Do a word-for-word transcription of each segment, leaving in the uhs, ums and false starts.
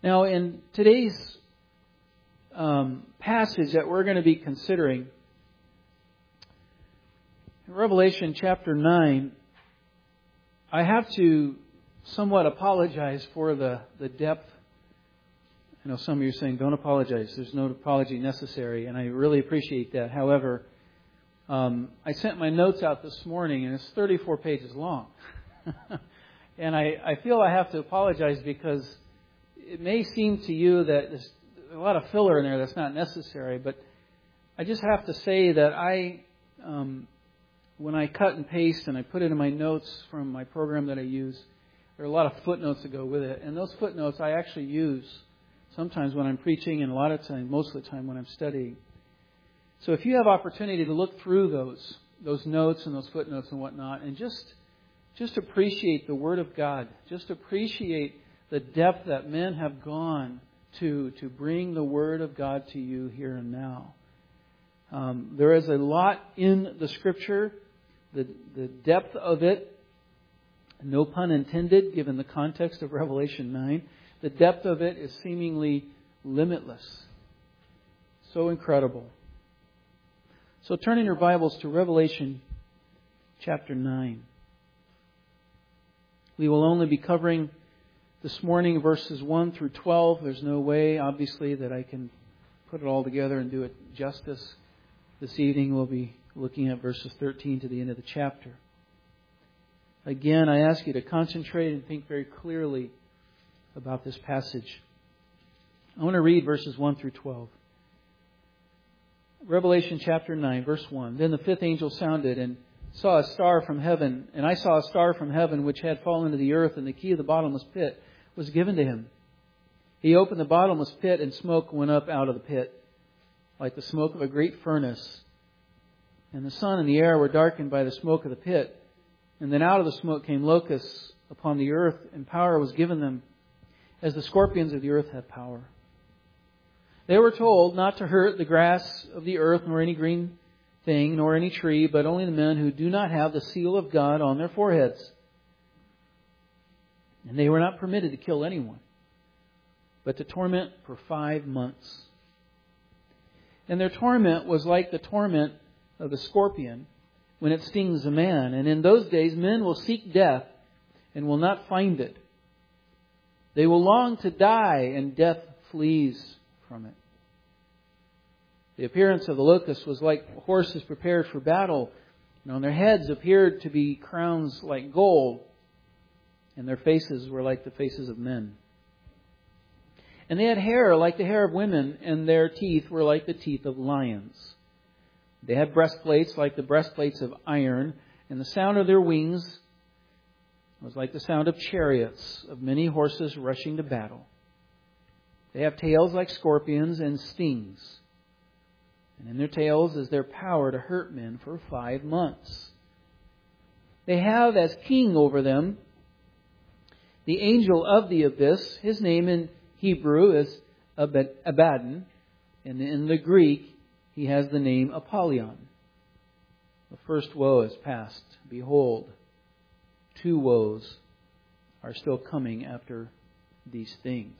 Now, in today's um, passage that we're going to be considering, in Revelation chapter nine, I have to somewhat apologize for the, the depth. I know some of you are saying, don't apologize. There's no apology necessary, and I really appreciate that. However, um, I sent my notes out this morning, and it's thirty-four pages long. And I, I feel I have to apologize because it may seem to you that there's a lot of filler in there that's not necessary, but I just have to say that I, um, when I cut and paste and I put it in my notes from my program that I use, there are a lot of footnotes that go with it. And those footnotes I actually use sometimes when I'm preaching and a lot of times, most of the time when I'm studying. So if you have opportunity to look through those, those notes and those footnotes and whatnot, and just, just appreciate the Word of God, just appreciate the depth that men have gone to to bring the Word of God to you here and now. Um, there is a lot in the Scripture, the, the depth of it, no pun intended, given the context of Revelation nine. The depth of it is seemingly limitless. So incredible. So turning your Bibles to Revelation chapter nine. We will only be covering this morning verses one through twelve. There's no way, obviously, that I can put it all together and do it justice. This evening we'll be looking at verses thirteen to the end of the chapter. Again, I ask you to concentrate and think very clearly about this passage. I want to read verses one through twelve. Revelation chapter nine, verse one. Then the fifth angel sounded and saw a star from heaven, and I saw a star from heaven which had fallen to the earth, and the key of the bottomless pit was given to him. He opened the bottomless pit, and smoke went up out of the pit, like the smoke of a great furnace. And the sun and the air were darkened by the smoke of the pit. And then out of the smoke came locusts upon the earth, and power was given them, as the scorpions of the earth have power. They were told not to hurt the grass of the earth, nor any green thing, nor any tree, but only the men who do not have the seal of God on their foreheads. And they were not permitted to kill anyone, but to torment for five months. And their torment was like the torment of the scorpion when it stings a man. And in those days men will seek death and will not find it. They will long to die, and death flees from it. The appearance of the locusts was like horses prepared for battle, and on their heads appeared to be crowns like gold, and their faces were like the faces of men. And they had hair like the hair of women, and their teeth were like the teeth of lions. They had breastplates like the breastplates of iron, and the sound of their wings was like the sound of chariots of many horses rushing to battle. They have tails like scorpions and stings. And in their tails is their power to hurt men for five months. They have as king over them the angel of the abyss. His name in Hebrew is Abaddon. And in the Greek, he has the name Apollyon. The first woe is past. Behold, two woes are still coming after these things.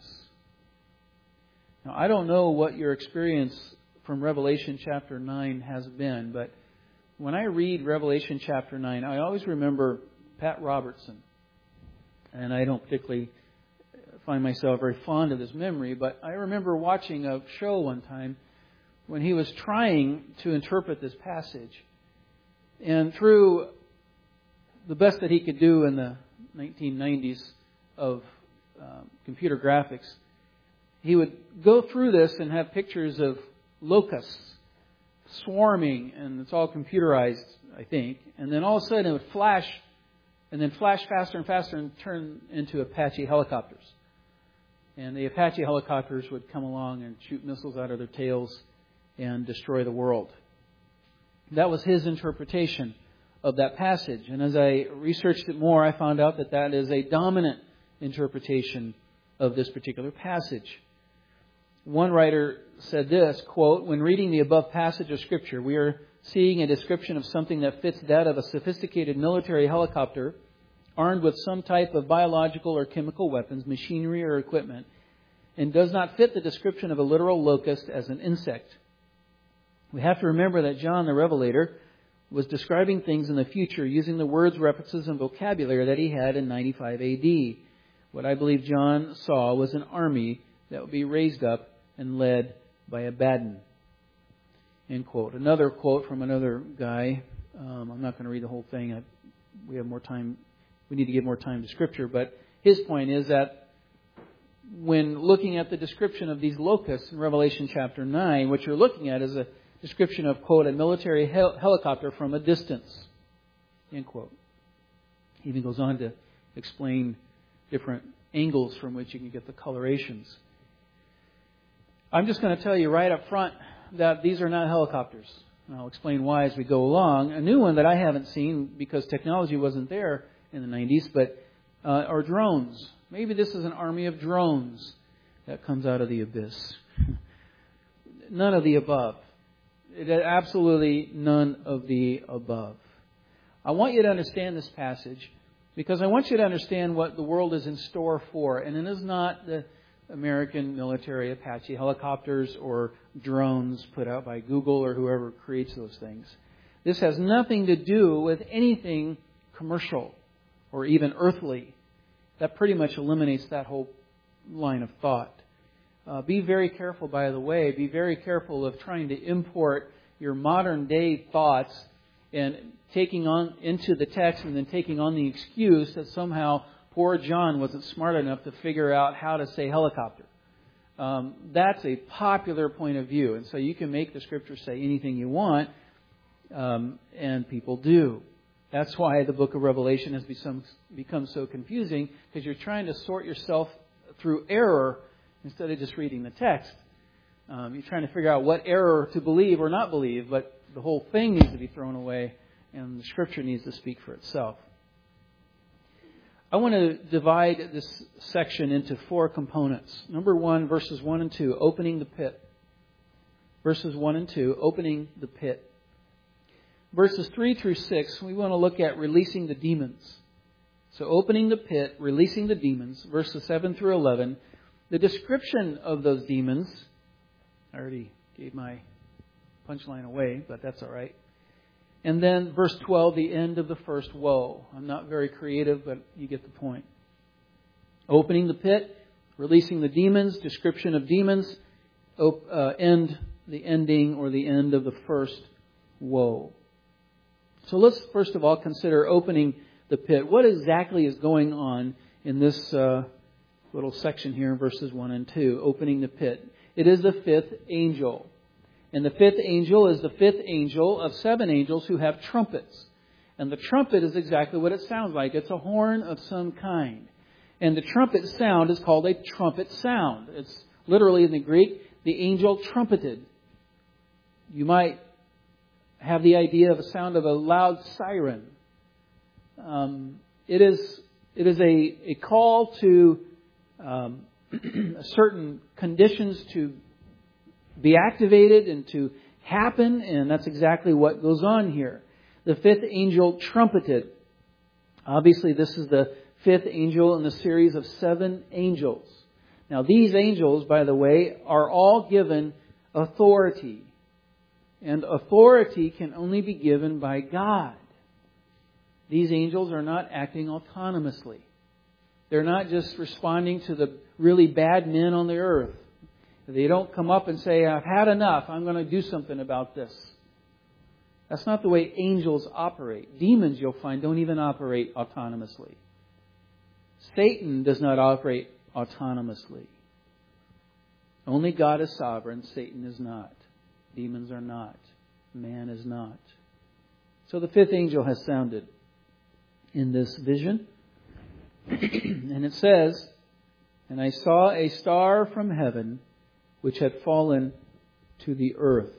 Now, I don't know what your experience from Revelation chapter nine has been, but when I read Revelation chapter nine, I always remember Pat Robertson. And I don't particularly find myself very fond of his memory, but I remember watching a show one time when he was trying to interpret this passage. And through the best that he could do in the nineteen nineties of uh, computer graphics, he would go through this and have pictures of locusts swarming, and it's all computerized, I think. And then all of a sudden it would flash, and then flash faster and faster and turn into Apache helicopters. And the Apache helicopters would come along and shoot missiles out of their tails and destroy the world. That was his interpretation of that passage. And as I researched it more, I found out that that is a dominant interpretation of this particular passage. One writer said this, quote, "When reading the above passage of Scripture, we are seeing a description of something that fits that of a sophisticated military helicopter armed with some type of biological or chemical weapons, machinery or equipment, and does not fit the description of a literal locust as an insect. We have to remember that John the Revelator was describing things in the future using the words, references, and vocabulary that he had in ninety-five A D. What I believe John saw was an army that would be raised up and led by Abaddon. End quote. Another quote from another guy. Um, I'm not going to read the whole thing. I, we have more time. We need to give more time to Scripture. But his point is that when looking at the description of these locusts in Revelation chapter nine, what you're looking at is a description of, quote, a military hel- helicopter from a distance, end quote. He even goes on to explain different angles from which you can get the colorations. I'm just going to tell you right up front that these are not helicopters. And I'll explain why as we go along. A new one that I haven't seen because technology wasn't there in the nineties, but uh, are drones. Maybe this is an army of drones that comes out of the abyss. None of the above. It, absolutely none of the above. I want you to understand this passage because I want you to understand what the world is in store for. And it is not the American military Apache helicopters or drones put out by Google or whoever creates those things. This has nothing to do with anything commercial or even earthly. That pretty much eliminates that whole line of thought. Uh, be very careful, by the way. Be very careful of trying to import your modern day thoughts and taking on into the text and then taking on the excuse that somehow poor John wasn't smart enough to figure out how to say helicopter. Um, that's a popular point of view. And so you can make the Scripture say anything you want, um, and people do. That's why the book of Revelation has become, become so confusing, because you're trying to sort yourself through error instead of just reading the text. Um, you're trying to figure out what error to believe or not believe, but the whole thing needs to be thrown away, and the Scripture needs to speak for itself. I want to divide this section into four components. Number one, verses one and two, opening the pit. Verses one and two, opening the pit. Verses three through six, we want to look at releasing the demons. So opening the pit, releasing the demons. Verses seven through eleven, the description of those demons. I already gave my punchline away, but that's all right. And then verse twelve, the end of the first woe. I'm not very creative, but you get the point. Opening the pit, releasing the demons, description of demons, op- uh, end, the ending or the end of the first woe. So let's first of all consider opening the pit. What exactly is going on in this uh, little section here in verses one and two, opening the pit? It is the fifth angel. And the fifth angel is the fifth angel of seven angels who have trumpets. And the trumpet is exactly what it sounds like. It's a horn of some kind. And the trumpet sound is called a trumpet sound. It's literally in the Greek, the angel trumpeted. You might have the idea of a sound of a loud siren. Um, it is it is a, a call to um, certain conditions to be activated and to happen, and that's exactly what goes on here. The fifth angel trumpeted. Obviously, this is the fifth angel in the series of seven angels. Now, these angels, by the way, are all given authority. And authority can only be given by God. These angels are not acting autonomously. They're not just responding to the really bad men on the earth. They don't come up and say, I've had enough, I'm going to do something about this. That's not the way angels operate. Demons, you'll find, don't even operate autonomously. Satan does not operate autonomously. Only God is sovereign, Satan is not. Demons are not. Man is not. So the fifth angel has sounded in this vision. And it says, and I saw a star from heaven which had fallen to the earth.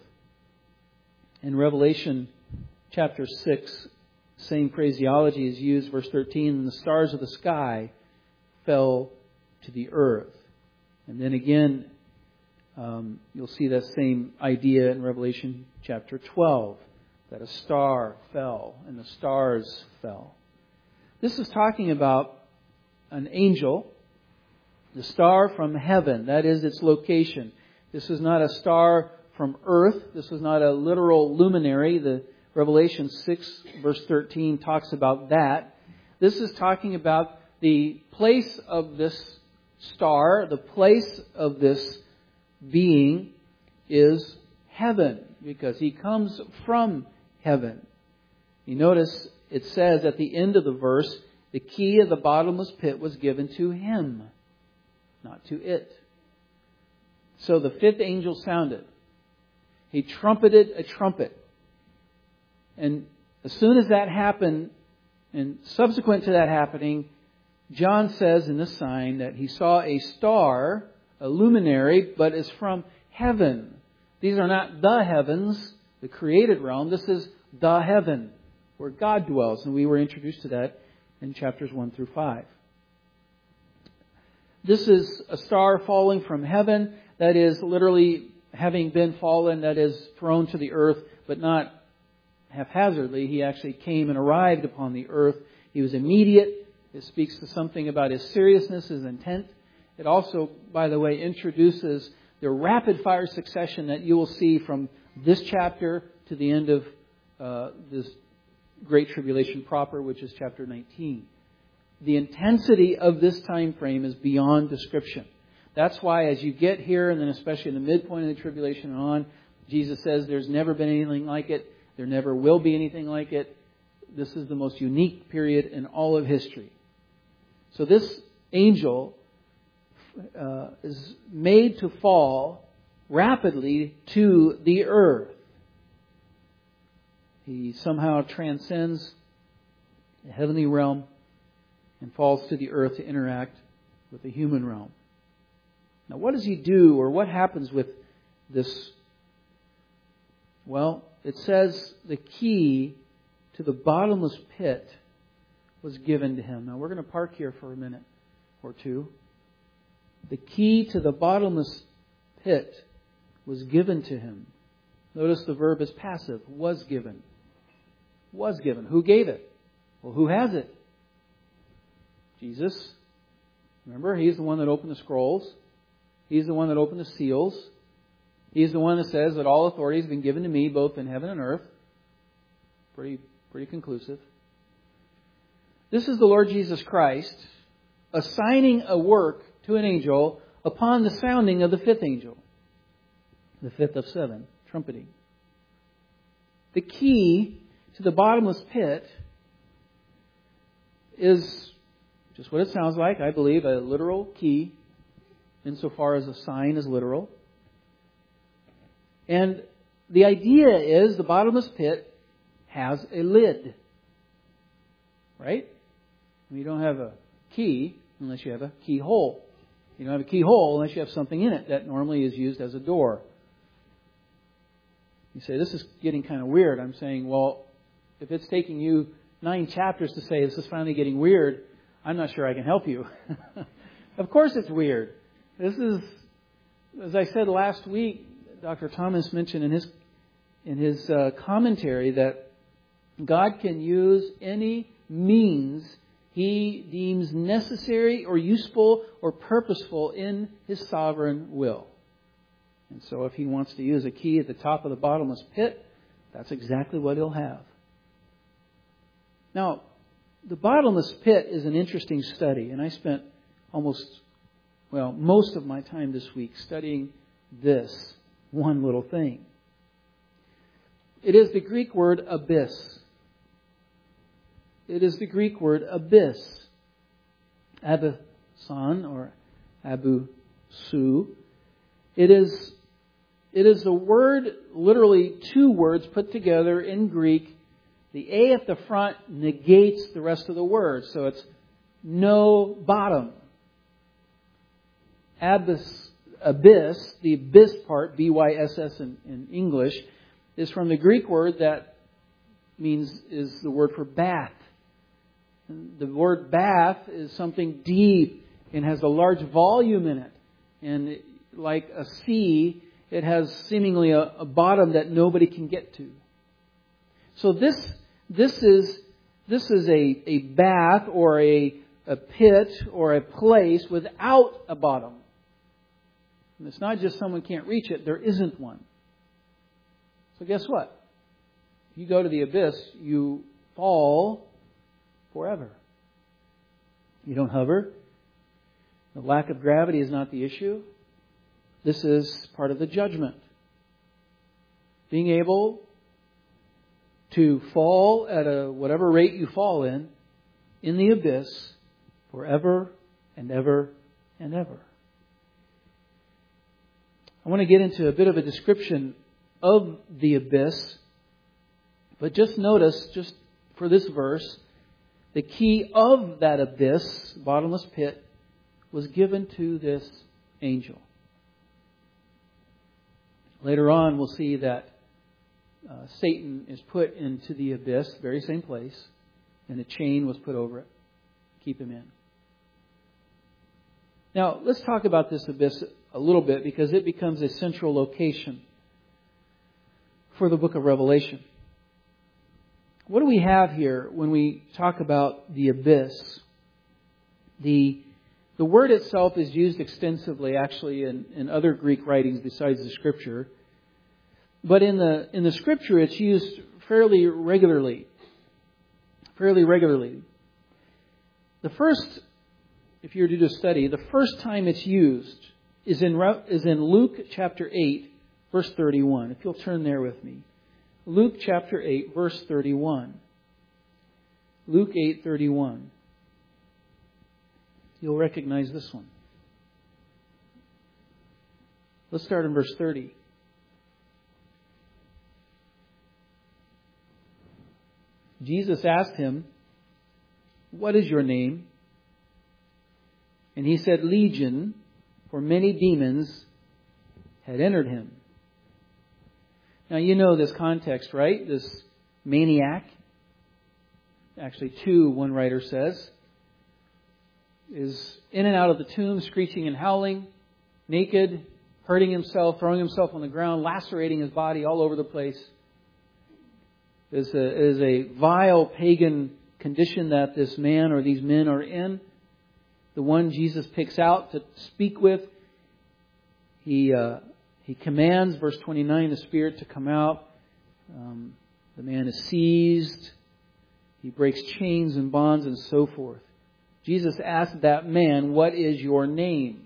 In Revelation chapter six, same phraseology is used, verse thirteen, and the stars of the sky fell to the earth. And then again, um, you'll see that same idea in Revelation chapter twelve, that a star fell and the stars fell. This is talking about an angel The star from heaven, that is its location. This is not a star from earth. This was not a literal luminary. The Revelation six verse thirteen talks about that. This is talking about the place of this star, the place of this being is heaven, because he comes from heaven. You notice it says at the end of the verse, the key of the bottomless pit was given to him, not to it. So the fifth angel sounded. He trumpeted a trumpet. And as soon as that happened, and subsequent to that happening, John says in this sign that he saw a star, a luminary, but is from heaven. These are not the heavens, the created realm. This is the heaven, where God dwells. And we were introduced to that in chapters one through five. This is a star falling from heaven, that is literally having been fallen, that is thrown to the earth, but not haphazardly. He actually came and arrived upon the earth. He was immediate. It speaks to something about his seriousness, his intent. It also, by the way, introduces the rapid-fire succession that you will see from this chapter to the end of uh, this Great Tribulation proper, which is chapter nineteen. The intensity of this time frame is beyond description. That's why as you get here, and then especially in the midpoint of the tribulation and on, Jesus says there's never been anything like it. There never will be anything like it. This is the most unique period in all of history. So this angel uh, is made to fall rapidly to the earth. He somehow transcends the heavenly realm and falls to the earth to interact with the human realm. Now, what does he do, or what happens with this? Well, it says the key to the bottomless pit was given to him. Now, we're going to park here for a minute or two. The key to the bottomless pit was given to him. Notice the verb is passive. Was given. Was given. Who gave it? Well, who has it? Jesus. Remember, He's the one that opened the scrolls. He's the one that opened the seals. He's the one that says that all authority has been given to me, both in heaven and earth. Pretty, pretty conclusive. This is the Lord Jesus Christ assigning a work to an angel upon the sounding of the fifth angel. The fifth of seven, trumpeting. The key to the bottomless pit is just what it sounds like, I believe, a literal key, insofar as a sign is literal. And the idea is the bottomless pit has a lid. Right? You don't have a key unless you have a keyhole. You don't have a keyhole unless you have something in it that normally is used as a door. You say, this is getting kind of weird. I'm saying, well, if it's taking you nine chapters to say this is finally getting weird, I'm not sure I can help you. Of course it's weird. This is, as I said last week, Doctor Thomas mentioned in his in his uh, commentary that God can use any means He deems necessary or useful or purposeful in His sovereign will. And so if He wants to use a key at the top of the bottomless pit, that's exactly what He'll have. Now, the bottomless pit is an interesting study, and I spent almost, well, most of my time this week studying this one little thing. It is the Greek word abyss. It is the Greek word abyss. Abysson or abusu. It is, it is a word, literally two words put together in Greek. The A at the front negates the rest of the word. So it's no bottom. Abyss, abyss, the abyss part, B Y S S in, in English, is from the Greek word that means, is the word for bath. The word bath is something deep and has a large volume in it. And like a sea, it has seemingly a, a bottom that nobody can get to. So this this is this is a, a bath or a a pit or a place without a bottom. And it's not just someone can't reach it, there isn't one. So guess what? If you go to the abyss, you fall forever. You don't hover. The lack of gravity is not the issue. This is part of the judgment. Being able to fall at a whatever rate you fall in, in the abyss, forever and ever and ever. I want to get into a bit of a description of the abyss. But just notice, just for this verse, the key of that abyss, bottomless pit, was given to this angel. Later on, we'll see that uh, Satan is put into the abyss, very same place, and a chain was put over it to keep him in. Now, let's talk about this abyss a little bit because it becomes a central location for the book of Revelation. What do we have here when we talk about the abyss? The, the word itself is used extensively, actually, in, in other Greek writings besides the Scripture. But in the in the Scripture, it's used fairly regularly. Fairly regularly. The first, if you were to do a study, the first time it's used is in is in Luke chapter eight, verse thirty-one. If you'll turn there with me. Luke chapter eight, verse thirty-one. Luke eight, thirty-one. You'll recognize this one. Let's start in verse thirty. Jesus asked him, "What is your name?" And he said, "Legion, for many demons had entered him." Now you know this context, right? This maniac, actually two, one writer says, is in and out of the tomb, screeching and howling, naked, hurting himself, throwing himself on the ground, lacerating his body all over the place. It is a, it is a vile pagan condition that this man or these men are in. The one Jesus picks out to speak with, he uh, he commands, verse twenty-nine, the spirit to come out. Um, the man is seized. He breaks chains and bonds and so forth. Jesus asked that man, "What is your name?"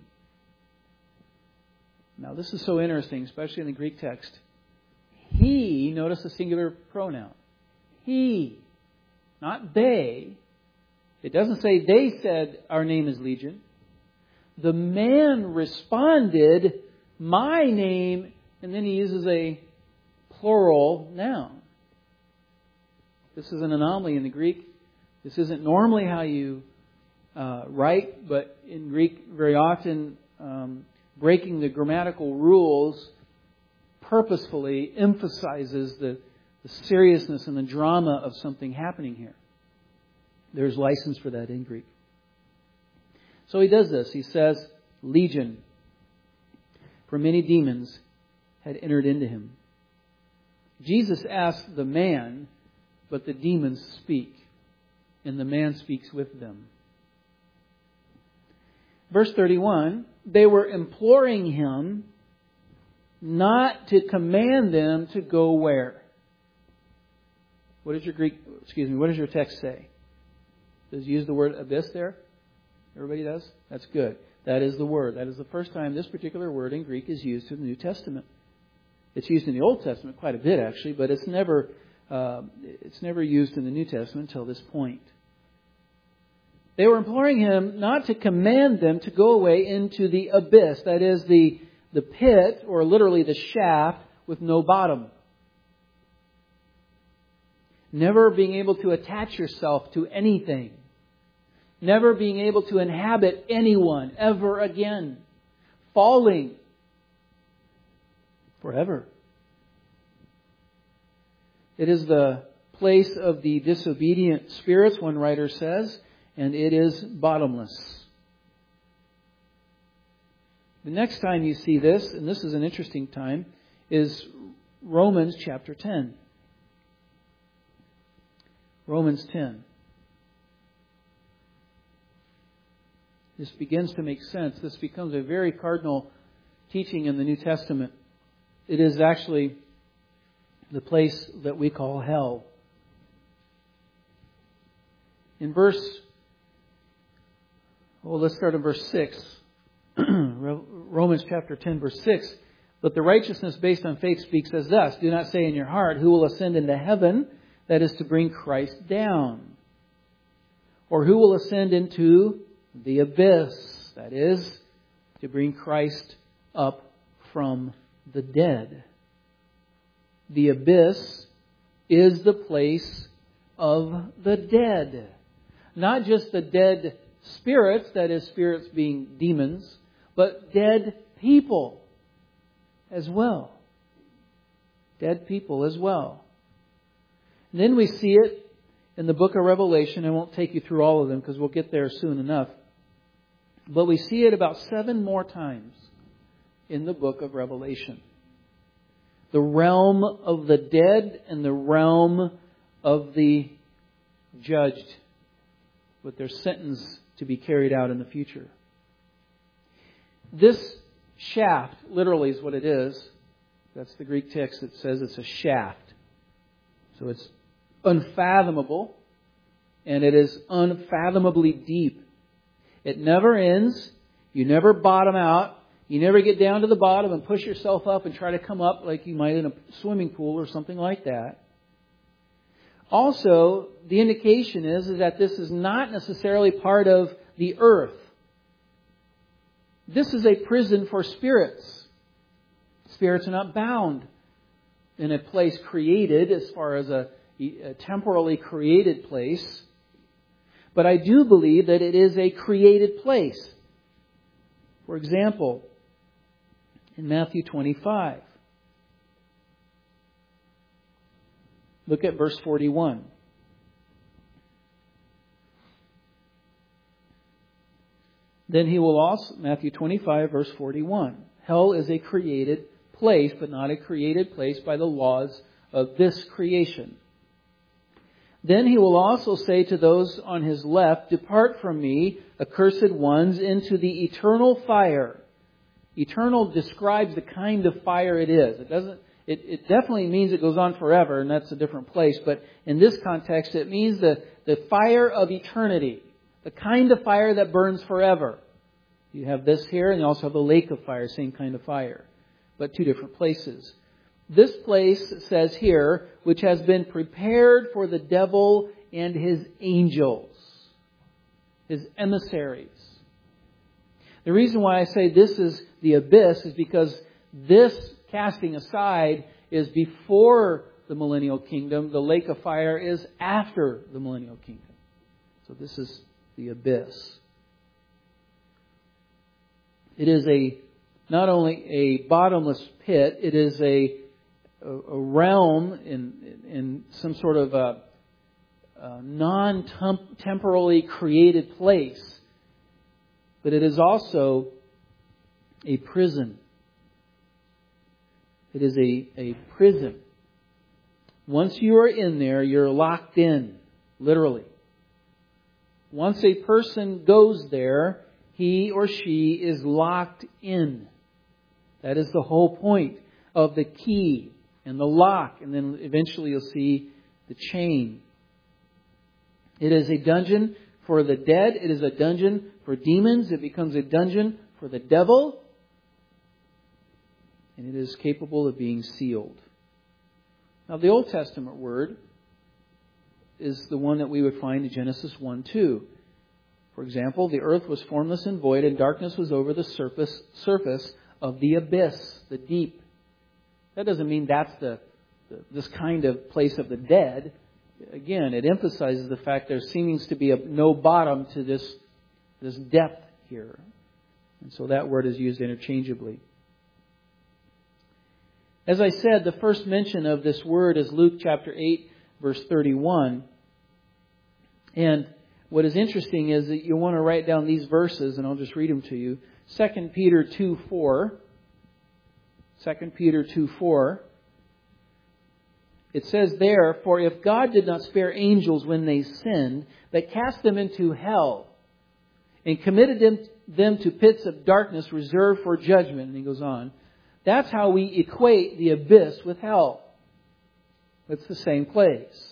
Now this is so interesting, especially in the Greek text. He, notice the singular pronoun. He, not they. It doesn't say they said, "Our name is Legion." The man responded, "My name," and then he uses a plural noun. This is an anomaly in the Greek. This isn't normally how you uh, write, but in Greek, very often um, breaking the grammatical rules purposefully emphasizes the, the seriousness and the drama of something happening here. There's license for that in Greek. So he does this. He says, "Legion, for many demons had entered into him." Jesus asked the man, but the demons speak, and the man speaks with them. Verse thirty-one, they were imploring him not to command them to go where? What does your Greek, excuse me, what does your text say? Does it use the word abyss there? Everybody does? That's good. That is the word. That is the first time this particular word in Greek is used in the New Testament. It's used in the Old Testament quite a bit, actually, but it's never uh, it's never used in the New Testament until this point. They were imploring him not to command them to go away into the abyss, that is the the pit, or literally the shaft with no bottom. Never being able to attach yourself to anything. Never being able to inhabit anyone ever again. Falling forever. It is the place of the disobedient spirits, one writer says, and it is bottomless. The next time you see this, and this is an interesting time, is Romans chapter ten. Romans ten. this begins to make sense. This becomes a very cardinal teaching in the New Testament. It is actually the place that we call hell. In verse, well, let's start in verse six. Romans chapter ten, verse six. But the righteousness based on faith speaks as thus: do not say in your heart, who will ascend into heaven? That is to bring Christ down. Or who will ascend into the abyss? That is to bring Christ up from the dead. The abyss is the place of the dead. Not just the dead spirits, that is, spirits being demons, but dead people as well. Dead people as well. And then we see it in the book of Revelation. I won't take you through all of them because we'll get there soon enough. But we see it about seven more times in the book of Revelation. The realm of the dead and the realm of the judged, with their sentence to be carried out in the future. This shaft, literally is what it is. That's the Greek text that says it's a shaft. So it's unfathomable, and it is unfathomably deep. It never ends. You never bottom out. You never get down to the bottom and push yourself up and try to come up like you might in a swimming pool or something like that. Also, the indication is, is that this is not necessarily part of the earth. This is a prison for spirits. Spirits are not bound in a place created as far as a, a temporally created place. But I do believe that it is a created place. For example, in Matthew twenty-five, look at verse forty-one. Then he will also, Matthew twenty-five, verse forty-one. Hell is a created place, but not a created place by the laws of this creation. Then he will also say to those on his left, depart from me, accursed ones, into the eternal fire. Eternal describes the kind of fire it is. It doesn't, it, it definitely means it goes on forever, and that's a different place. But in this context, it means the, the fire of eternity. The kind of fire that burns forever. You have this here, and you also have the lake of fire, same kind of fire. But two different places. This place says here, which has been prepared for the devil and his angels, his emissaries. The reason why I say this is the abyss is because this casting aside is before the millennial kingdom. The lake of fire is after the millennial kingdom. So this is the abyss. It is a not only a bottomless pit, it is a a realm in in some sort of a, a non-temporally created place, but it is also a prison. It is a, a prison. Once you are in there, you're locked in, literally. Once a person goes there, he or she is locked in. That is the whole point of the key and the lock, and then eventually you'll see the chain. It is a dungeon for the dead. It is a dungeon for demons. It becomes a dungeon for the devil. And it is capable of being sealed. Now, the Old Testament word is the one that we would find in Genesis one two. For example, the earth was formless and void, and darkness was over the surface surface of the abyss, the deep. That doesn't mean that's the, the this kind of place of the dead. Again, it emphasizes the fact there seems to be a, no bottom to this, this depth here. And so that word is used interchangeably. As I said, the first mention of this word is Luke chapter eight, verse thirty-one. And what is interesting is that you want to write down these verses, and I'll just read them to you. Second Peter two four. Second Peter two four. It says there, for if God did not spare angels when they sinned, but cast them into hell, and committed them, them to pits of darkness reserved for judgment. And he goes on. That's how we equate the abyss with hell. It's the same place.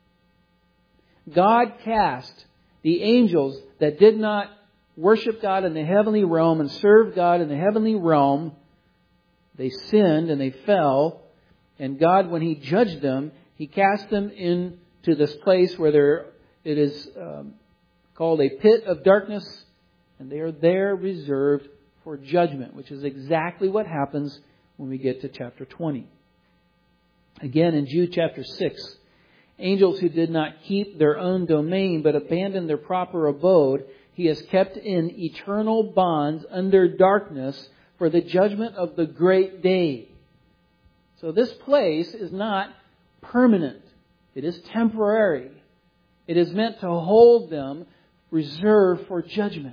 God cast the angels that did not worship God in the heavenly realm and serve God in the heavenly realm. They sinned and they fell. And God, when He judged them, He cast them into this place where there, it is um, called a pit of darkness. And they are there reserved for judgment, which is exactly what happens when we get to chapter twenty. Again, in Jude chapter six, angels who did not keep their own domain but abandoned their proper abode, He has kept in eternal bonds under darkness for the judgment of the great day. So this place is not permanent. It is temporary. It is meant to hold them reserved for judgment.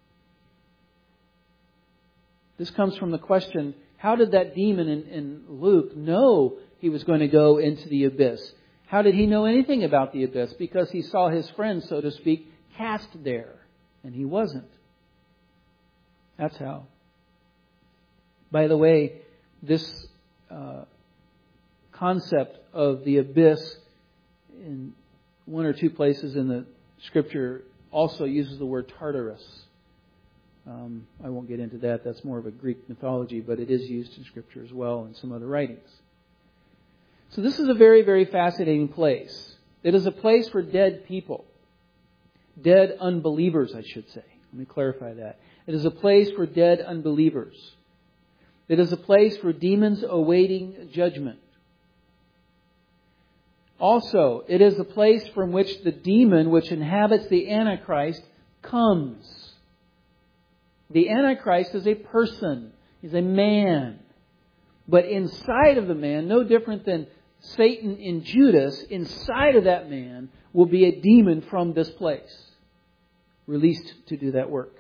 This comes from the question, how did that demon in, in Luke know he was going to go into the abyss? How did he know anything about the abyss? Because he saw his friend, so to speak, cast there. And he wasn't. That's how. By the way, this uh, concept of the abyss in one or two places in the Scripture also uses the word Tartarus. Um, I won't get into that. That's more of a Greek mythology, but it is used in Scripture as well in some other writings. So this is a very, very fascinating place. It is a place for dead people. Dead unbelievers, I should say. Let me clarify that. It is a place for dead unbelievers. It is a place for demons awaiting judgment. Also, it is a place from which the demon which inhabits the Antichrist comes. The Antichrist is a person. He's a man. But inside of the man, no different than Satan in Judas, inside of that man will be a demon from this place, released to do that work.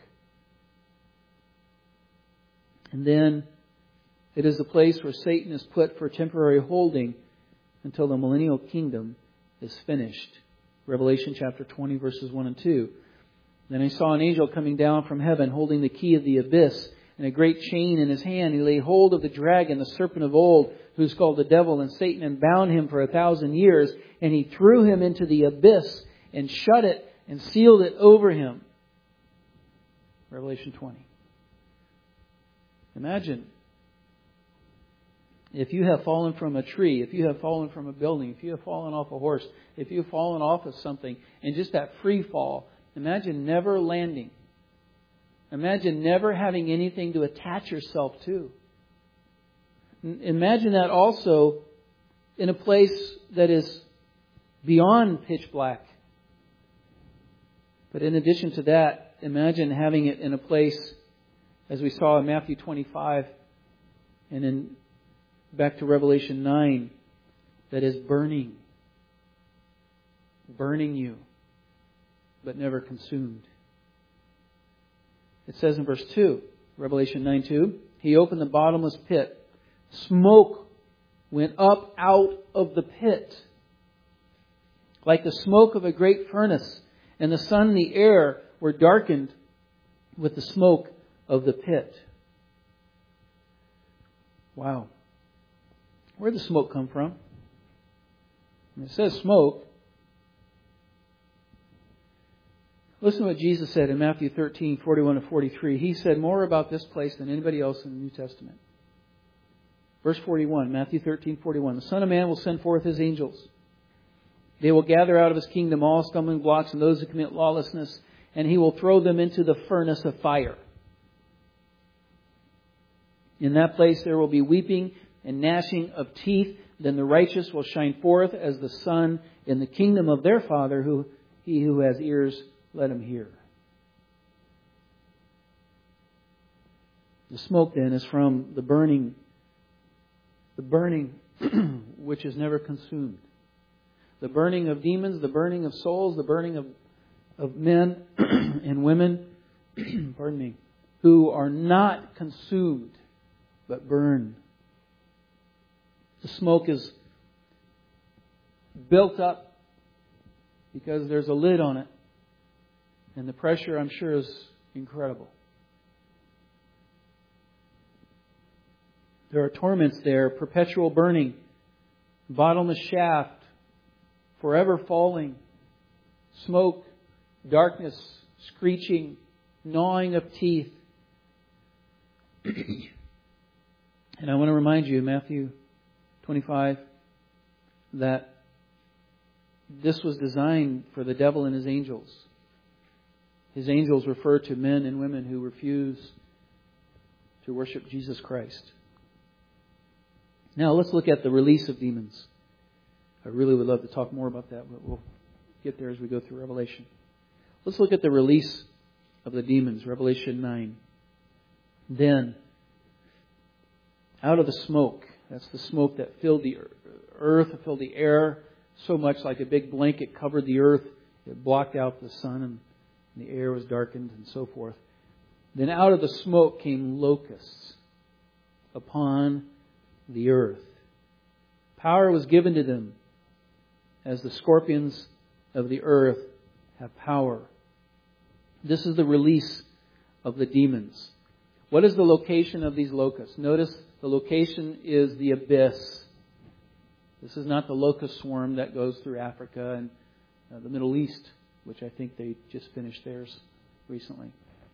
And then it is a place where Satan is put for temporary holding until the millennial kingdom is finished. Revelation chapter twenty, verses one and two. Then I saw an angel coming down from heaven, holding the key of the abyss and a great chain in his hand. He laid hold of the dragon, the serpent of old, who's called the devil and Satan, and bound him for a thousand years. And he threw him into the abyss and shut it and sealed it over him. Revelation twenty. Imagine if you have fallen from a tree, if you have fallen from a building, if you have fallen off a horse, if you have fallen off of something, and just that free fall, imagine never landing. Imagine never having anything to attach yourself to. Imagine that also in a place that is beyond pitch black. But in addition to that, imagine having it in a place, as we saw in Matthew twenty-five and in back to Revelation nine, that is burning. Burning you, but never consumed. It says in verse two, Revelation nine two, He opened the bottomless pit. Smoke went up out of the pit, like the smoke of a great furnace, and the sun and the air were darkened with the smoke of the pit. Wow. Where did the smoke come from? When it says smoke, listen to what Jesus said in Matthew thirteen, forty-one to forty-three. He said more about this place than anybody else in the New Testament. Verse forty-one, Matthew thirteen, forty-one. The Son of Man will send forth His angels. They will gather out of His kingdom all stumbling blocks and those who commit lawlessness, and He will throw them into the furnace of fire. In that place there will be weeping and gnashing of teeth. Then the righteous will shine forth as the sun in the kingdom of their Father. Who he who has ears, let him hear. The smoke then is from the burning, the burning which is never consumed. The burning of demons, the burning of souls, the burning of, of men and women, pardon me, who are not consumed, but burn. The smoke is built up because there's a lid on it. And the pressure, I'm sure, is Incredible. There are torments there, perpetual burning, bottomless shaft, forever falling, smoke, darkness, screeching, gnawing of teeth. And I want to remind you, Matthew twenty-five, that this was designed for the devil and his angels. His angels refer to men and women who refuse to worship Jesus Christ. Now let's look at the release of demons. I really would love to talk more about that, but we'll get there as we go through Revelation. Let's look at the release of the demons, Revelation nine. Then, out of the smoke, that's the smoke that filled the earth, filled the air, so much like a big blanket covered the earth. It blocked out the sun and the air was darkened and so forth. Then out of the smoke came locusts upon the earth. Power was given to them as the scorpions of the earth have power. This is the release of the demons. What is the location of these locusts? Notice the location is the abyss. This is not the locust swarm that goes through Africa and uh, the Middle East, which I think they just finished theirs recently.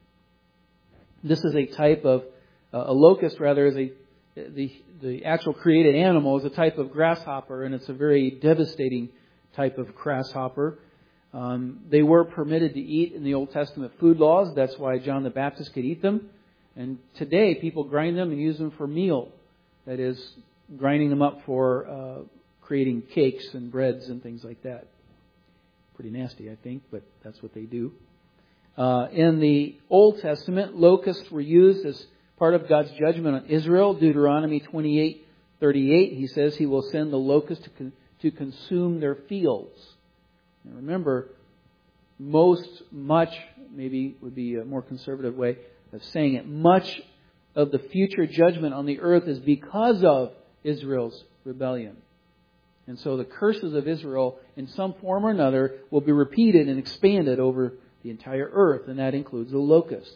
This is a type of, uh, a locust rather is a, the, the actual created animal is a type of grasshopper, and it's a very devastating type of grasshopper. Um, they were permitted to eat in the Old Testament food laws. That's why John the Baptist could eat them. And today, people grind them and use them for meal. That is, grinding them up for uh, creating cakes and breads and things like that. Pretty nasty, I think, but that's what they do. Uh, in the Old Testament, locusts were used as part of God's judgment on Israel. Deuteronomy twenty-eight thirty-eight, He says He will send the locust to, con- to consume their fields. Now remember, most, much, maybe would be a more conservative way of saying it, much of the future judgment on the earth is because of Israel's rebellion. And so the curses of Israel, in some form or another, will be repeated and expanded over the entire earth, and that includes the locust.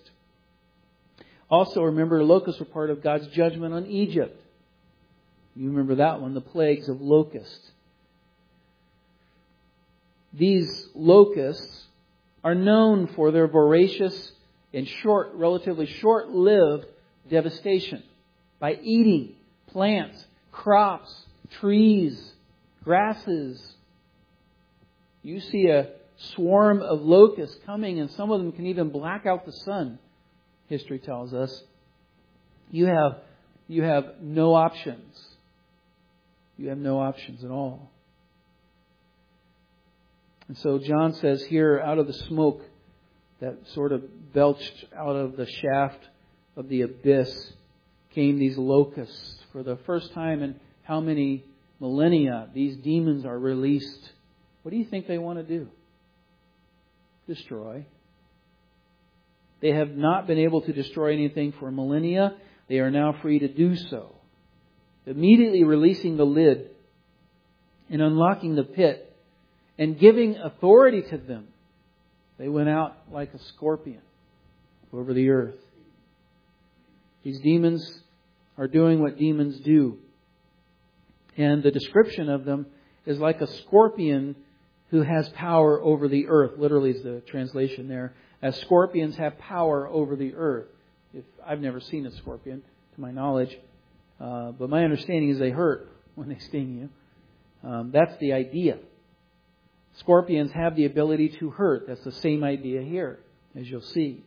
Also, remember, locusts were part of God's judgment on Egypt. You remember that one, the plagues of locusts. These locusts are known for their voracious and short, relatively short-lived devastation by eating plants, crops, trees, grasses. You see a swarm of locusts coming, and some of them can even black out the sun, history tells us. You have, you have no options. You have no options at all. And so John says here, out of the smoke that sort of belched out of the shaft of the abyss came these locusts. For the first time in how many millennia these demons are released. What do you think they want to do? Destroy. They have not been able to destroy anything for millennia. They are now free to do so. Immediately releasing the lid and unlocking the pit and giving authority to them, they went out like a scorpion over the earth. These demons are doing what demons do. And the description of them is like a scorpion who has power over the earth. Literally is the translation there. As scorpions have power over the earth. If I've never seen a scorpion, to my knowledge. Uh, but my understanding is they hurt when they sting you. Um, that's the idea. Scorpions have the ability to hurt. That's the same idea here, as you'll see.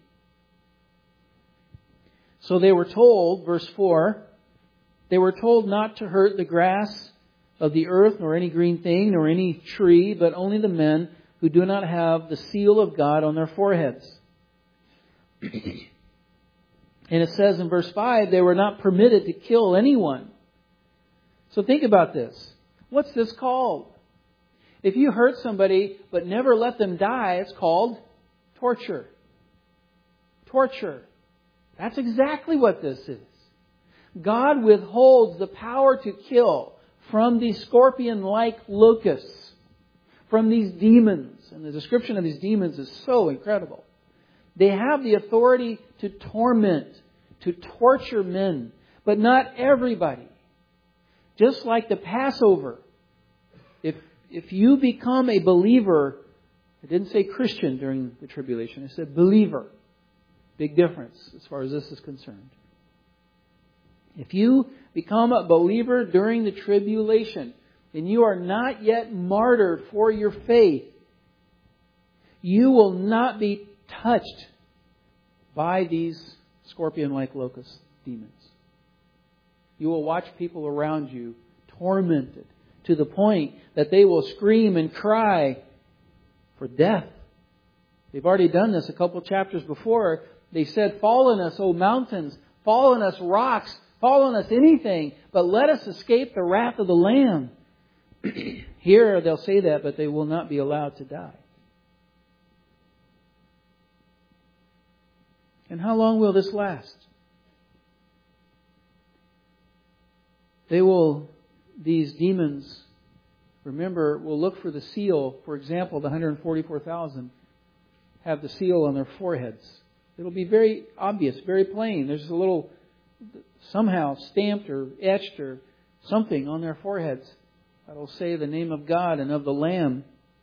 So they were told, verse four, they were told not to hurt the grass of the earth, nor any green thing, nor any tree, but only the men who do not have the seal of God on their foreheads. And it says in verse five, they were not permitted to kill anyone. So think about this. What's this called? If you hurt somebody but never let them die, it's called torture. Torture. That's exactly what this is. God withholds the power to kill from these scorpion-like locusts, from these demons. And the description of these demons is so incredible. They have the authority to torment, to torture men, but not everybody. Just like the Passover. If, if you become a believer, I didn't say Christian during the tribulation, I said believer. Big difference as far as this is concerned. If you become a believer during the tribulation and you are not yet martyred for your faith, you will not be touched by these scorpion-like locust demons. You will watch people around you tormented to the point that they will scream and cry for death. They've already done this a couple chapters before. They said, "Fall on us, O mountains, fall on us, rocks, fall on us, anything, but let us escape the wrath of the Lamb." Here they'll say that, but they will not be allowed to die. And how long will this last? They will, these demons, remember, will look for the seal. For example, the one hundred forty-four thousand have the seal on their foreheads. It'll be very obvious, very plain. There's a little, somehow stamped or etched or something on their foreheads that'll say the name of God and of the Lamb.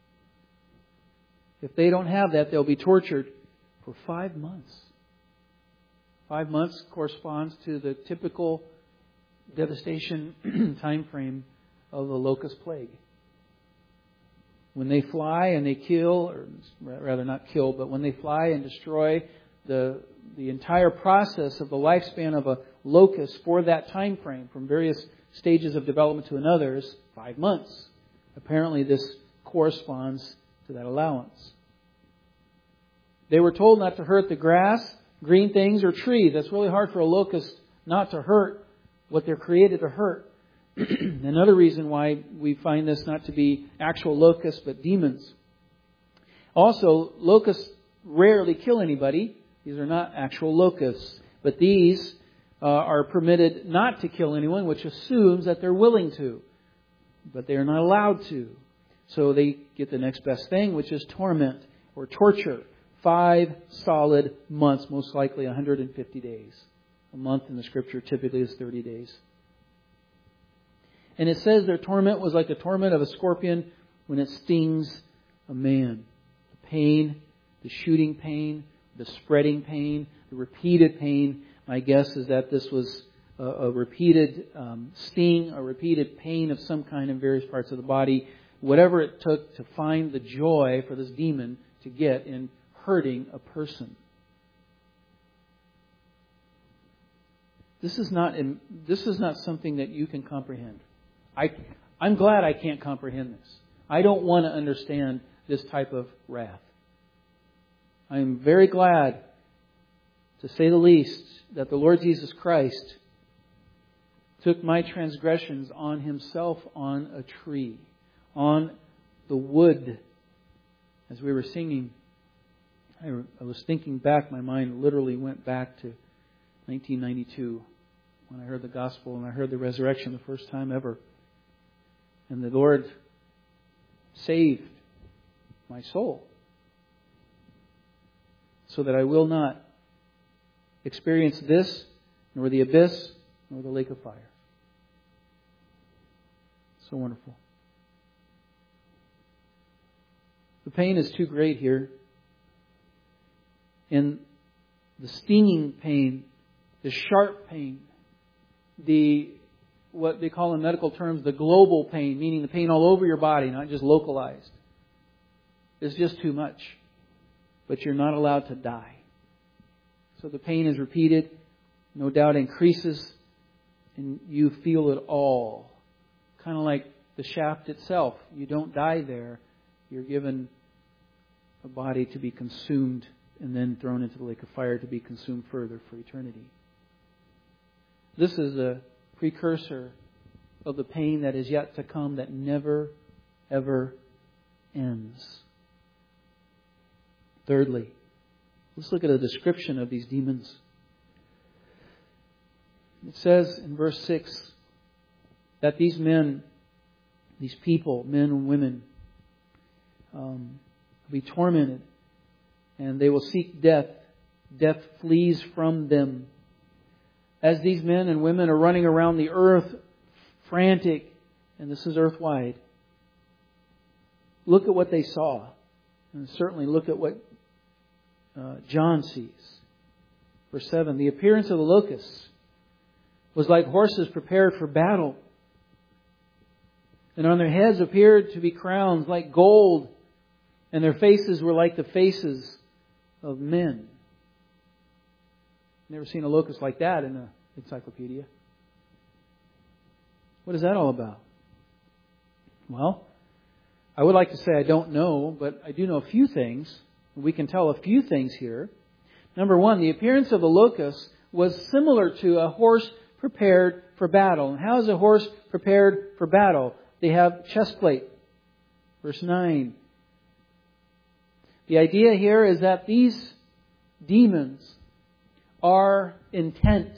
If they don't have that, they'll be tortured for five months. Five months corresponds to the typical devastation time frame of the locust plague. When they fly and they kill, or rather not kill, but when they fly and destroy the the entire process of the lifespan of a locust for that time frame, from various stages of development to another, is five months. Apparently this corresponds to that allowance. They were told not to hurt the grass, green things, or trees. That's really hard for a locust not to hurt what they're created to hurt. Another reason why we find this not to be actual locusts, but demons. Also, locusts rarely kill anybody. These are not actual locusts. But these uh, are permitted not to kill anyone, which assumes that they're willing to. But they are not allowed to. So they get the next best thing, which is torment or torture. Five solid months, most likely one hundred fifty days. A month in the Scripture typically is thirty days. And it says their torment was like the torment of a scorpion when it stings a man. The pain, the shooting pain, the spreading pain, the repeated pain. My guess is that this was a, a repeated um, sting, a repeated pain of some kind in various parts of the body. Whatever it took to find the joy for this demon to get in hurting a person. This is not this is not something that you can comprehend. I, I'm glad I can't comprehend this. I don't want to understand this type of wrath. I'm very glad, to say the least, that the Lord Jesus Christ took my transgressions on Himself on a tree, on the wood. As we were singing, I, I was thinking back, my mind literally went back to nineteen ninety-two when I heard the gospel and I heard the resurrection the first time ever. And the Lord saved my soul so that I will not experience this, nor the abyss, nor the lake of fire. So wonderful. The pain is too great here. And the stinging pain, the sharp pain, the what they call in medical terms the global pain, meaning the pain all over your body, not just localized, is just too much. But you're not allowed to die. So the pain is repeated, no doubt increases, and you feel it all. Kind of like the shaft itself. You don't die there. You're given a body to be consumed and then thrown into the lake of fire to be consumed further for eternity. This is a precursor of the pain that is yet to come that never, ever ends. Thirdly, let's look at a description of these demons. It says in verse six that these men, these people, men and women, um, will be tormented and they will seek death Death flees from them. As these men and women are running around the earth, frantic, and this is earth-wide, look at what they saw. And certainly look at what uh, John sees. Verse seven, the appearance of the locusts was like horses prepared for battle. And on their heads appeared to be crowns like gold, and their faces were like the faces of men. Never seen a locust like that in an encyclopedia. What is that all about? Well, I would like to say I don't know, but I do know a few things. We can tell a few things here. Number one, the appearance of the locust was similar to a horse prepared for battle. And how is a horse prepared for battle? They have chest plate. Verse nine. The idea here is that these demons are intent.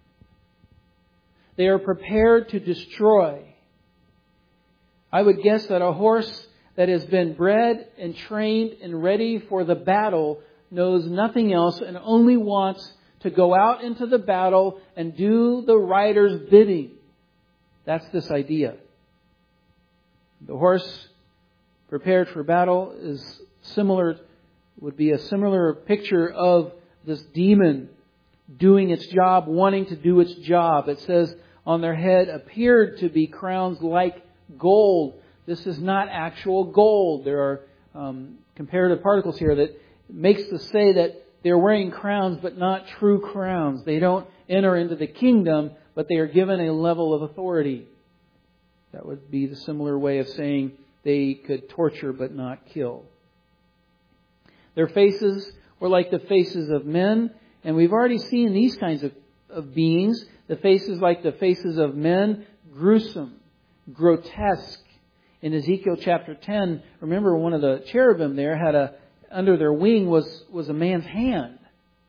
They are prepared to destroy. I would guess that a horse that has been bred and trained and ready for the battle knows nothing else and only wants to go out into the battle and do the rider's bidding. That's this idea. The horse prepared for battle is similar, would be a similar picture of this demon doing its job, wanting to do its job. It says on their head appeared to be crowns like gold. This is not actual gold. There are um, comparative particles here that makes us say that they're wearing crowns, but not true crowns. They don't enter into the kingdom, but they are given a level of authority. That would be the similar way of saying they could torture but not kill. Their faces were like the faces of men, and we've already seen these kinds of, of beings. The faces like the faces of men, gruesome, grotesque. In Ezekiel chapter ten, remember one of the cherubim there had a, under their wing was, was a man's hand.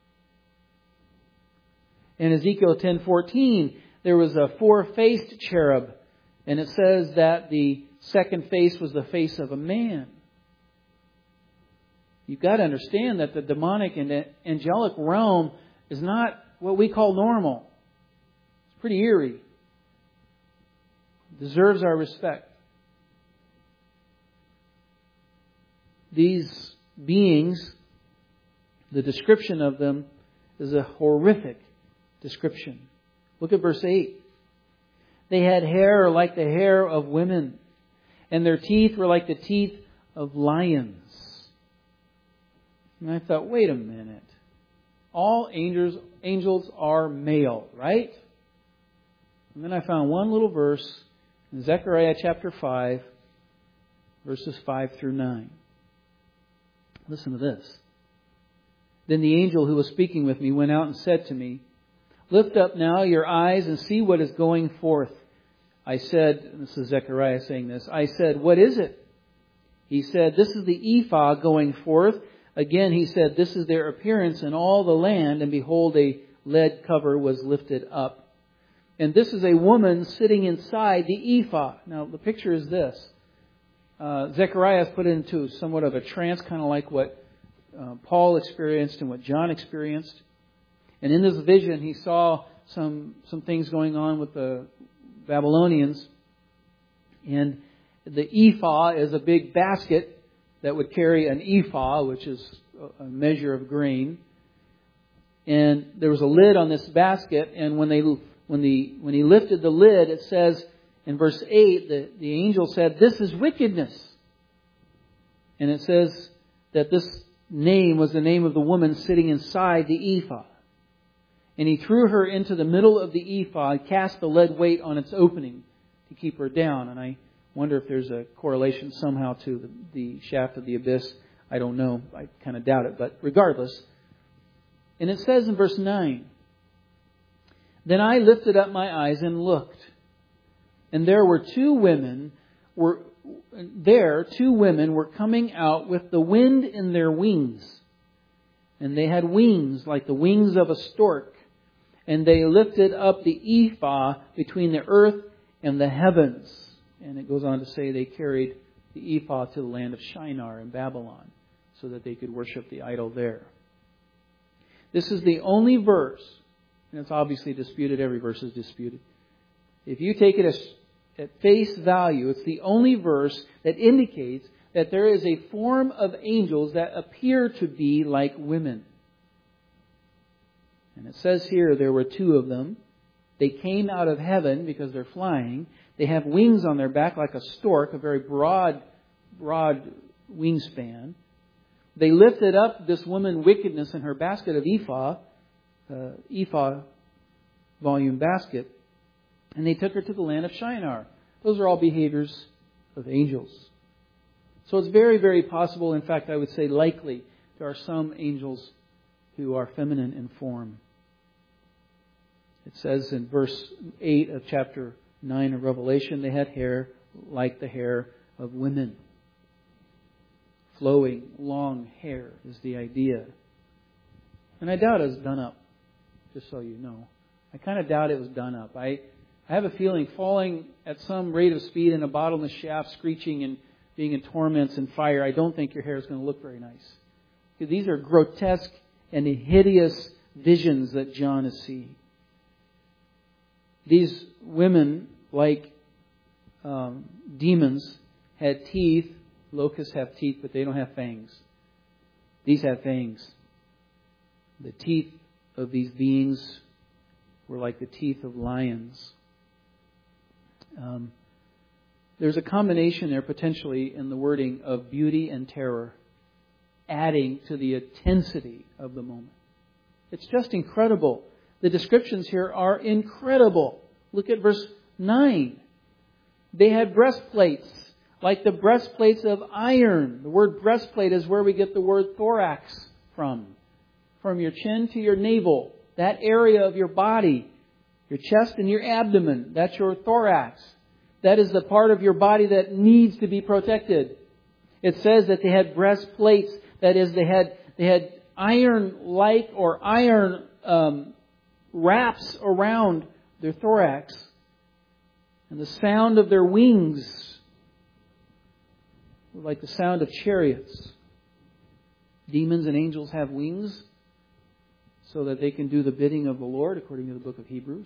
In Ezekiel ten fourteen, there was a four-faced cherub, and it says that the second face was the face of a man. You've got to understand that the demonic and angelic realm is not what we call normal. It's pretty eerie. It deserves our respect. These beings, the description of them is a horrific description. Look at verse eight. They had hair like the hair of women, and their teeth were like the teeth of lions. And I thought, wait a minute. All angels angels are male, right? And then I found one little verse in Zechariah chapter five, verses five through nine. Listen to this. Then the angel who was speaking with me went out and said to me, lift up now your eyes and see what is going forth. I said, and this is Zechariah saying this, I said, what is it? He said, this is the ephah going forth. Again, he said, this is their appearance in all the land. And behold, a lead cover was lifted up. And this is a woman sitting inside the ephah. Now, the picture is this. Uh, Zechariah has put it into somewhat of a trance, kind of like what uh, Paul experienced and what John experienced. And in this vision, he saw some some things going on with the Babylonians. And the ephah is a big basket that would carry an ephah, which is a measure of grain. And there was a lid on this basket, and when they when the when he lifted the lid, it says in verse eight, the, the angel said, this is wickedness. And it says that this name was the name of the woman sitting inside the ephah. And he threw her into the middle of the ephah and cast the lead weight on its opening to keep her down. And I wonder if there's a correlation somehow to the, the shaft of the abyss. I don't know. I kind of doubt it. But regardless. And it says in verse nine, then I lifted up my eyes and looked. And there were two women, were there two women were coming out with the wind in their wings. And they had wings like the wings of a stork. And they lifted up the ephah between the earth and the heavens. And it goes on to say they carried the ephah to the land of Shinar in Babylon so that they could worship the idol there. This is the only verse, and it's obviously disputed. Every verse is disputed. If you take it as at face value, it's the only verse that indicates that there is a form of angels that appear to be like women. And it says here there were two of them. They came out of heaven because they're flying. They have wings on their back like a stork, a very broad, broad wingspan. They lifted up this woman wickedness in her basket of ephah, uh, ephah volume basket, and they took her to the land of Shinar. Those are all behaviors of angels. So it's very, very possible, in fact, I would say likely, there are some angels who are feminine in form. It says in verse eight of chapter nine of Revelation, they had hair like the hair of women. Flowing, long hair is the idea. And I doubt it was done up, just so you know. I kind of doubt it was done up. I, I have a feeling falling at some rate of speed in a bottomless shaft, screeching and being in torments and fire, I don't think your hair is going to look very nice. Because these are grotesque and hideous visions that John is seeing. These women, like um, demons, had teeth. Locusts have teeth, but they don't have fangs. These have fangs. The teeth of these beings were like the teeth of lions. Um, there's a combination there potentially in the wording of beauty and terror, adding to the intensity of the moment. It's just incredible. The descriptions here are incredible. Look at verse nine. They had breastplates, like the breastplates of iron. The word breastplate is where we get the word thorax from. From your chin to your navel. That area of your body. Your chest and your abdomen. That's your thorax. That is the part of your body that needs to be protected. It says that they had breastplates. That is, they had they had iron-like or iron um, wraps around their thorax. And the sound of their wings, like the sound of chariots. Demons and angels have wings so that they can do the bidding of the Lord, according to the book of Hebrews.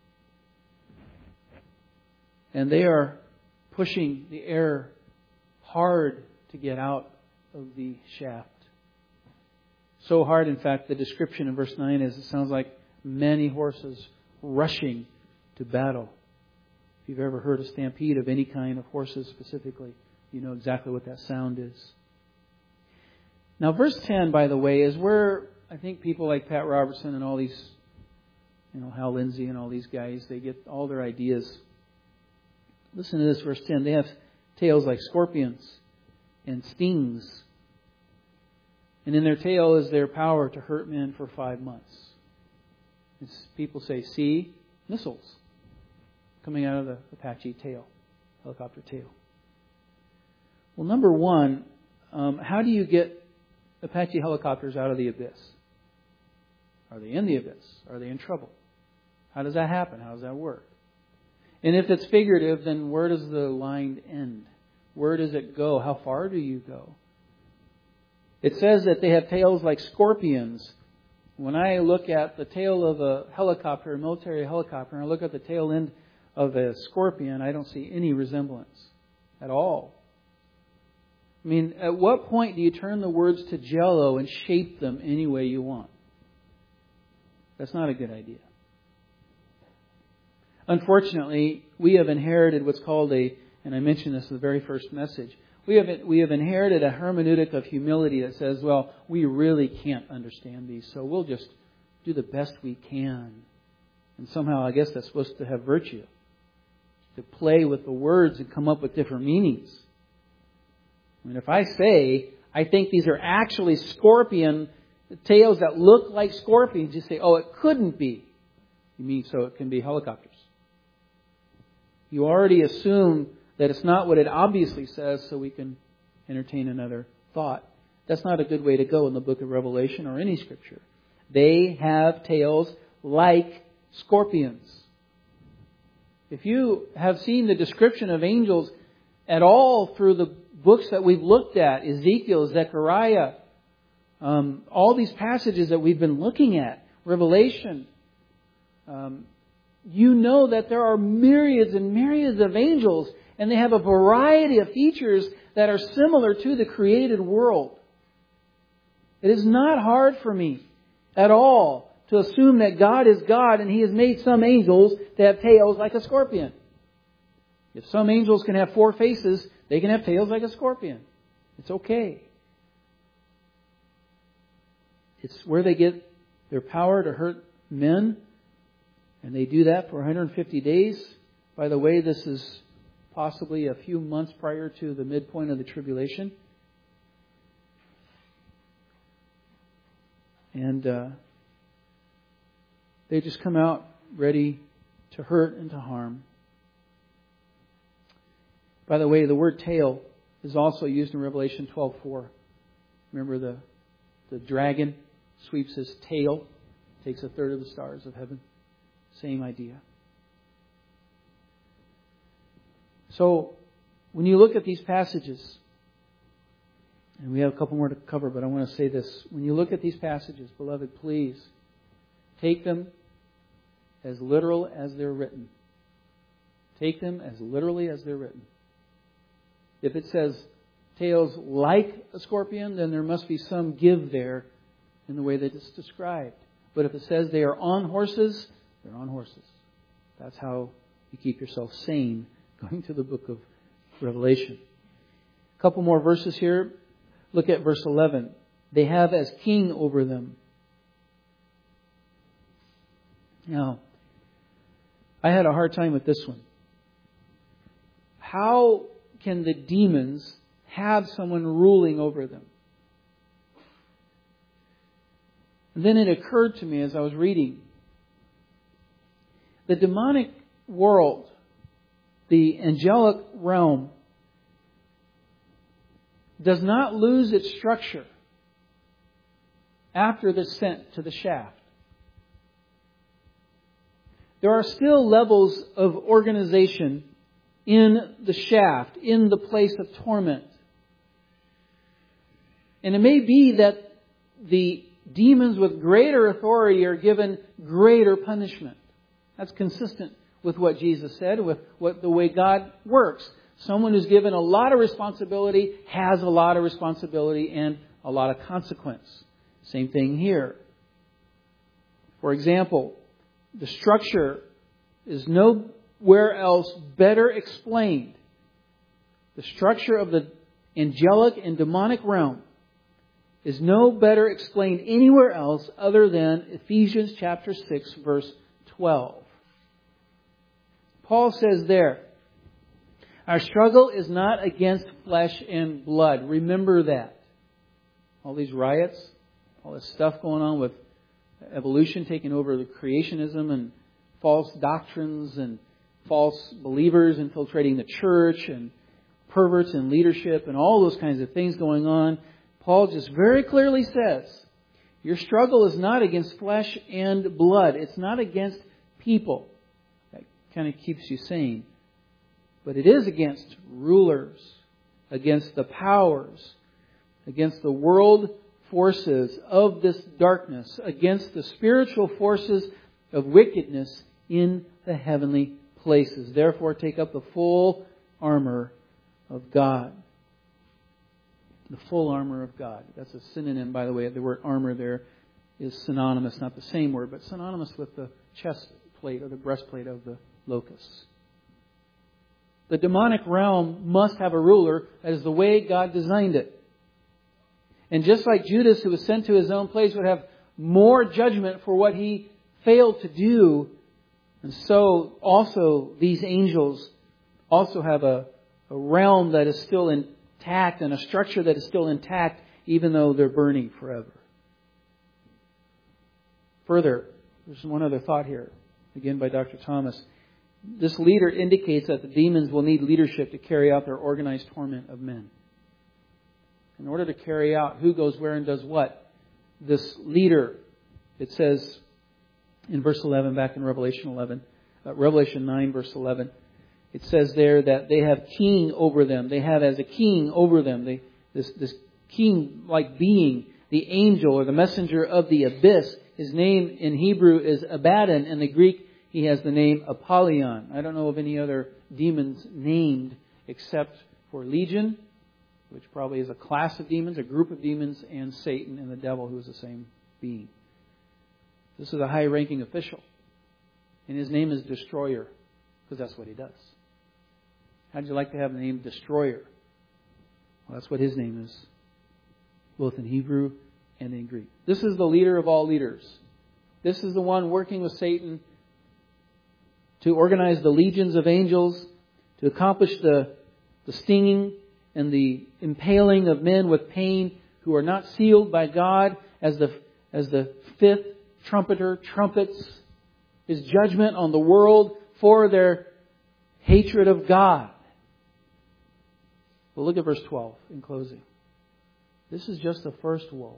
And they are pushing the air hard to get out of the shaft. So hard, in fact, the description in verse nine is it sounds like many horses rushing to battle. If you've ever heard a stampede of any kind of horses specifically, you know exactly what that sound is. Now, verse ten, by the way, is where I think people like Pat Robertson and all these, you know, Hal Lindsey and all these guys, they get all their ideas. Listen to this, verse ten. They have tails like scorpions and stings. And in their tail is their power to hurt men for five months. As people say, see, missiles coming out of the Apache tail, helicopter tail. Well, number one, um, how do you get Apache helicopters out of the abyss? Are they in the abyss? Are they in trouble? How does that happen? How does that work? And if it's figurative, then where does the line end? Where does it go? How far do you go? It says that they have tails like scorpions. When I look at the tail of a helicopter, a military helicopter, and I look at the tail end of a scorpion, I don't see any resemblance at all. I mean, at what point do you turn the words to Jell-O and shape them any way you want? That's not a good idea. Unfortunately, we have inherited what's called a, and I mentioned this in the very first message, we have we have inherited a hermeneutic of humility that says, well, we really can't understand these, so we'll just do the best we can. And somehow I guess that's supposed to have virtue, to play with the words and come up with different meanings. I mean, if I say, I think these are actually scorpion tails that look like scorpions, you say, oh, it couldn't be. You mean so it can be helicopters. You already assume that it's not what it obviously says, so we can entertain another thought. That's not a good way to go in the book of Revelation or any scripture. They have tails like scorpions. If you have seen the description of angels at all through the books that we've looked at, Ezekiel, Zechariah, Um, all these passages that we've been looking at, Revelation, um, you know that there are myriads and myriads of angels, and they have a variety of features that are similar to the created world. It is not hard for me at all to assume that God is God and He has made some angels to have tails like a scorpion. If some angels can have four faces, they can have tails like a scorpion. It's okay. It's where they get their power to hurt men. And they do that for one hundred fifty days. By the way, this is possibly a few months prior to the midpoint of the tribulation. And uh, they just come out ready to hurt and to harm. By the way, the word tail is also used in Revelation twelve four. Remember the, the dragon sweeps his tail, takes a third of the stars of heaven. Same idea. So, when you look at these passages, and we have a couple more to cover, but I want to say this. When you look at these passages, beloved, please take them as literal as they're written. Take them as literally as they're written. If it says tails like a scorpion, then there must be some give there in the way that it's described. But if it says they are on horses, they're on horses. That's how you keep yourself sane going to the book of Revelation. A couple more verses here. Look at verse eleven. They have as king over them. Now, I had a hard time with this one. How can the demons have someone ruling over them? And then it occurred to me as I was reading. The demonic world, the angelic realm, does not lose its structure after the descent to the shaft. There are still levels of organization in the shaft, in the place of torment. And it may be that the demons with greater authority are given greater punishment. That's consistent with what Jesus said, with what the way God works. Someone who's given a lot of responsibility has a lot of responsibility and a lot of consequence. Same thing here. For example, the structure is nowhere else better explained. The structure of the angelic and demonic realm is no better explained anywhere else other than Ephesians chapter six, verse twelve. Paul says there, our struggle is not against flesh and blood. Remember that. All these riots, all this stuff going on with evolution taking over the creationism and false doctrines and false believers infiltrating the church and perverts in leadership and all those kinds of things going on. Paul just very clearly says, your struggle is not against flesh and blood. It's not against people. That kind of keeps you sane. But it is against rulers, against the powers, against the world forces of this darkness, against the spiritual forces of wickedness in the heavenly places. Therefore, take up the full armor of God. The full armor of God. That's a synonym, by the way. The word armor there is synonymous, not the same word, but synonymous with the chest plate or the breastplate of the locusts. The demonic realm must have a ruler. That is the way God designed it. And just like Judas, who was sent to his own place, would have more judgment for what he failed to do, and so also these angels also have a, a realm that is still intact and a structure that is still intact even though they're burning forever. Further, there's one other thought here, again by Doctor Thomas. This leader indicates that the demons will need leadership to carry out their organized torment of men. In order to carry out who goes where and does what, this leader, it says in verse eleven, back in Revelation eleven, uh, Revelation nine, verse eleven, it says there that they have king over them. They have as a king over them. They, this, this king-like being the angel or the messenger of the abyss. His name in Hebrew is Abaddon. In the Greek, he has the name Apollyon. I don't know of any other demons named except for Legion, which probably is a class of demons, a group of demons, and Satan and the devil, who is the same being. This is a high-ranking official. And his name is Destroyer, because that's what he does. How'd you like to have the name Destroyer? Well, that's what his name is, both in Hebrew and in Greek. This is the leader of all leaders. This is the one working with Satan to organize the legions of angels, to accomplish the, the stinging and the impaling of men with pain who are not sealed by God as the, as the fifth trumpeter trumpets his judgment on the world for their hatred of God. Well, look at verse twelve in closing. This is just the first woe.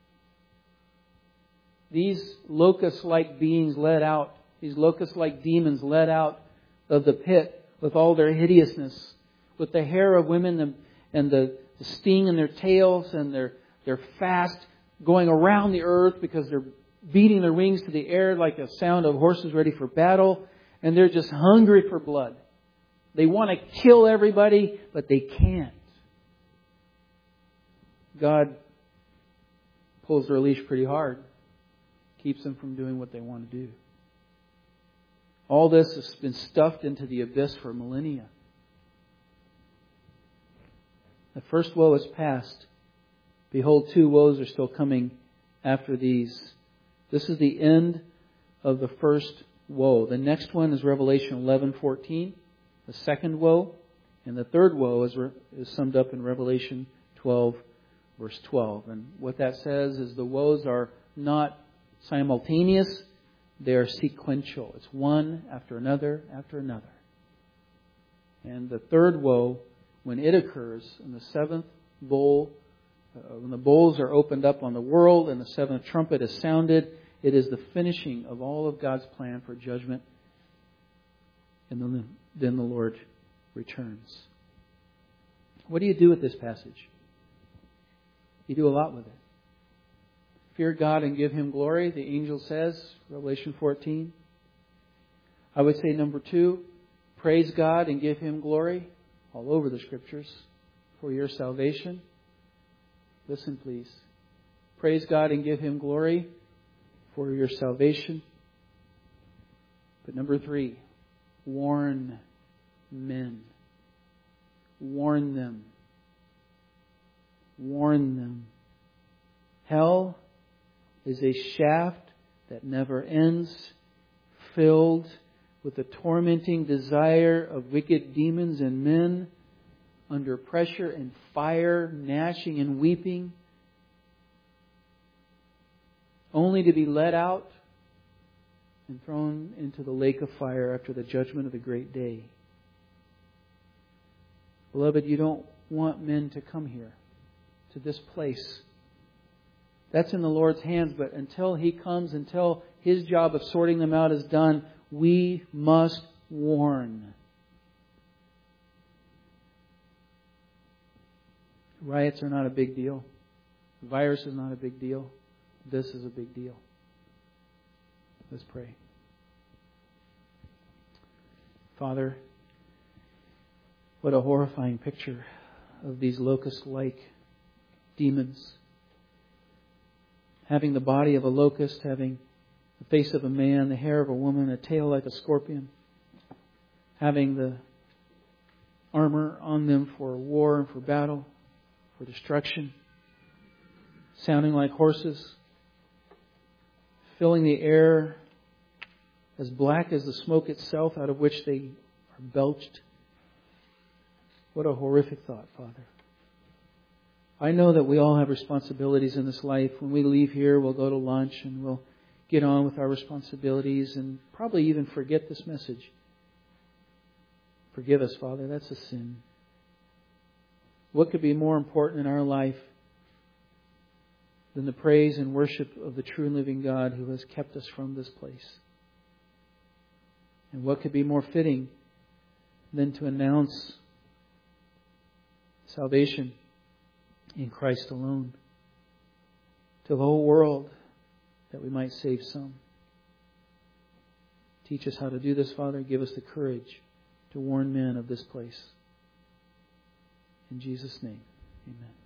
These locust-like beings led out, these locust-like demons led out of the pit with all their hideousness, with the hair of women and, and the, the sting in their tails and their, their fast going around the earth because they're beating their wings to the air like a sound of horses ready for battle. And they're just hungry for blood. They want to kill everybody, but they can't. God pulls their leash pretty hard. Keeps them from doing what they want to do. All this has been stuffed into the abyss for millennia. The first woe is past. Behold, two woes are still coming after these. This is the end of the first woe. The next one is Revelation eleven fourteen, the second woe. And the third woe is, is summed up in Revelation twelve, verse twelve. And what that says is the woes are not simultaneous, they are sequential. It's one after another after another. And the third woe, when it occurs in the seventh bowl, uh, when the bowls are opened up on the world and the seventh trumpet is sounded, it is the finishing of all of God's plan for judgment. And then, then the Lord returns. What do you do with this passage? You do a lot with it. Fear God and give Him glory, the angel says, Revelation fourteen. I would say number two, praise God and give Him glory, all over the Scriptures, for your salvation. Listen, please. Praise God and give Him glory for your salvation. But number three, warn men. Warn them. Warn them. Hell is a shaft that never ends, filled with the tormenting desire of wicked demons and men under pressure and fire, gnashing and weeping, only to be let out and thrown into the lake of fire after the judgment of the great day. Beloved, you don't want men to come here, to this place. That's in the Lord's hands, but until He comes, until His job of sorting them out is done, we must warn. Riots are not a big deal. The virus is not a big deal. This is a big deal. Let's pray. Father, what a horrifying picture of these locust-like demons. Having the body of a locust, having the face of a man, the hair of a woman, a tail like a scorpion. Having the armor on them for war and for battle, for destruction. Sounding like horses. Filling the air as black as the smoke itself out of which they are belched. What a horrific thought, Father. I know that we all have responsibilities in this life. When we leave here, we'll go to lunch and we'll get on with our responsibilities and probably even forget this message. Forgive us, Father. That's a sin. What could be more important in our life than the praise and worship of the true and living God who has kept us from this place? And what could be more fitting than to announce salvation in Christ alone? to the whole world that we might save some. Teach us how to do this, Father. Give us the courage to warn men of this place. In Jesus' name, amen.